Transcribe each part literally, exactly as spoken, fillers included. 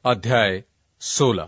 अध्याय सोलह।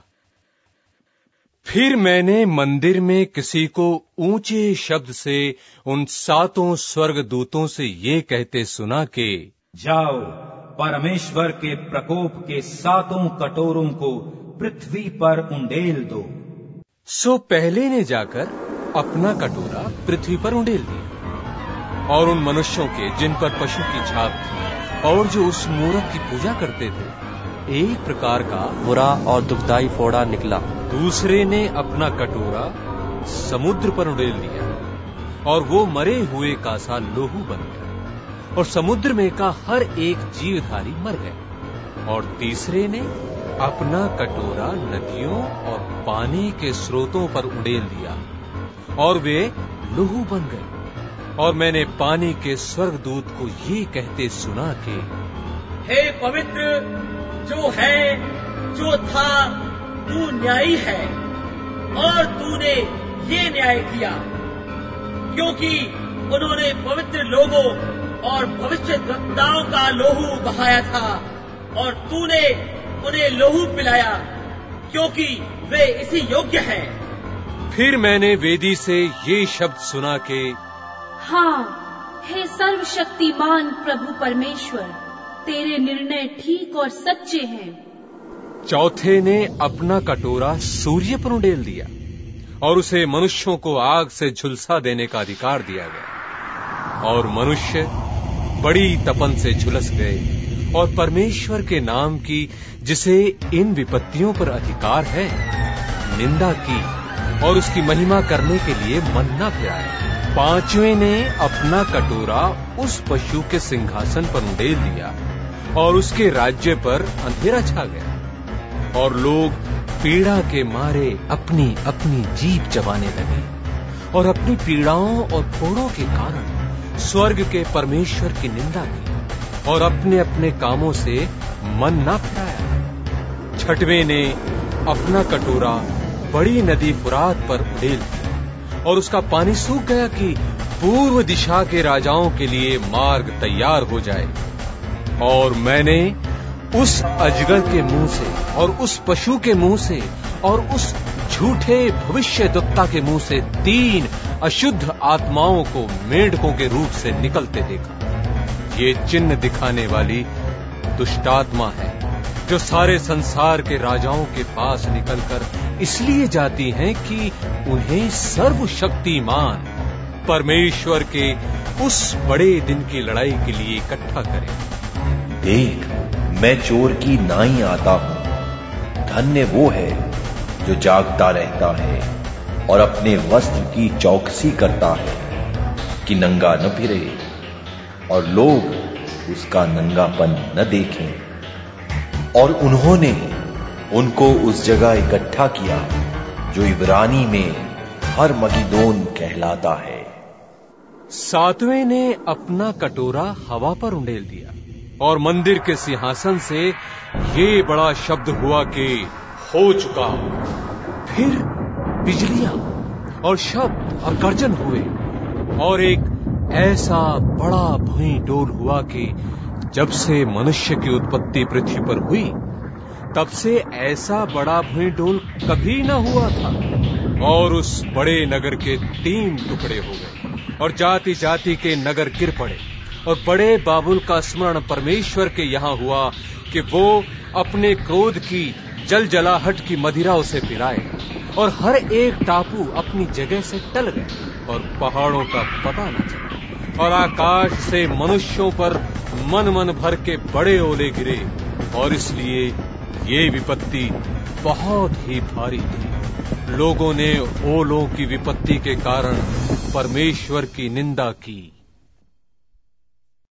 फिर मैंने मंदिर में किसी को ऊंचे शब्द से उन सातों स्वर्गदूतों से ये कहते सुना कि जाओ, परमेश्वर के प्रकोप के सातों कटोरों को पृथ्वी पर उंडेल दो। सो पहले ने जाकर अपना कटोरा पृथ्वी पर उंडेल दिया, और उन मनुष्यों के जिन पर पशु की छाप थी और जो उस मूरत की पूजा करते थे, एक प्रकार का बुरा और दुखदाई फोड़ा निकला। दूसरे ने अपना कटोरा समुद्र पर उड़ेल दिया, और वो मरे हुए का सा लोहू बन गया, और समुद्र में का हर एक जीवधारी मर गया। और तीसरे ने अपना कटोरा नदियों और पानी के स्रोतों पर उड़ेल दिया, और वे लोहू बन गए। और मैंने पानी के स्वर्गदूत को ये कहते सुना कि हे पवित्र जो है, जो था, तू न्यायी है, और तूने ये न्याय किया, क्योंकि उन्होंने पवित्र लोगों और भविष्यद्वक्ताओं का लोहू बहाया था, और तूने उन्हें लोहू पिलाया, क्योंकि वे इसी योग्य हैं। फिर मैंने वेदी से ये शब्द सुना कि हाँ, हे सर्वशक्तिमान प्रभु परमेश्वर, तेरे निर्णय ठीक और सच्चे हैं। चौथे ने अपना कटोरा सूर्य पर उंडेल दिया, और उसे मनुष्यों को आग से झुलसा देने का अधिकार दिया गया। और मनुष्य बड़ी तपन से झुलस गए, और परमेश्वर के नाम की, जिसे इन विपत्तियों पर अधिकार है, निंदा की, और उसकी महिमा करने के लिए मन्ना फिराया। पांचवें ने अपना कटोरा उस पशु के सिंहासन पर उंडेल दिया, और उसके राज्य पर अंधेरा छा गया, और लोग पीड़ा के मारे अपनी अपनी जीभ चबाने लगे, और अपनी पीड़ाओं और फोड़ों के कारण स्वर्ग के परमेश्वर की निंदा की, और अपने अपने कामों से मन न फिराया। छठवें ने अपना कटोरा बड़ी नदी फुरात पर उंडेल दिया, और उसका पानी सूख गया कि पूर्व दिशा के राजाओं के लिए मार्ग तैयार हो जाए। और मैंने उस अजगर के मुंह से, और उस पशु के मुंह से, और उस झूठे भविष्यद्वक्ता के मुंह से तीन अशुद्ध आत्माओं को मेंढकों के रूप से निकलते देखा। ये चिन्ह दिखाने वाली दुष्टात्मा है, जो सारे संसार के राजाओं के पास निकलकर इसलिए जाती हैं कि उन्हें सर्वशक्तिमान परमेश्वर के उस बड़े दिन की लड़ाई के लिए इकट्ठा करें। देख, मैं चोर की नाई आता हूं। धन्य वो है जो जागता रहता है और अपने वस्त्र की चौकसी करता है कि नंगा न फिरे, और लोग उसका नंगापन न देखें। और उन्होंने उनको उस जगह इकट्ठा किया जो इब्रानी में हरमगिदोन कहलाता है। सातवें ने अपना कटोरा हवा पर उंडेल दिया, और मंदिर के सिंहासन से ये बड़ा शब्द हुआ कि हो चुका। फिर बिजलियां और शब्द और गर्जन हुए, और एक ऐसा बड़ा भूई डोल हुआ कि जब से मनुष्य की उत्पत्ति पृथ्वी पर हुई, तब से ऐसा बड़ा भूई डोल कभी न हुआ था। और उस बड़े नगर के तीन टुकड़े हो गए, और जाति जाति के नगर गिर पड़े। और बड़े बाबुल का स्मरण परमेश्वर के यहाँ हुआ कि वो अपने क्रोध की जल जलाहट की मदिरा उसे पिलाए, और हर एक टापू अपनी जगह से टल गए, और पहाड़ों का पता न चला। और आकाश से मनुष्यों पर मन मन भर के बड़े ओले गिरे, और इसलिए ये विपत्ति बहुत ही भारी थी। लोगों ने ओलों की विपत्ति के कारण परमेश्वर की निंदा की।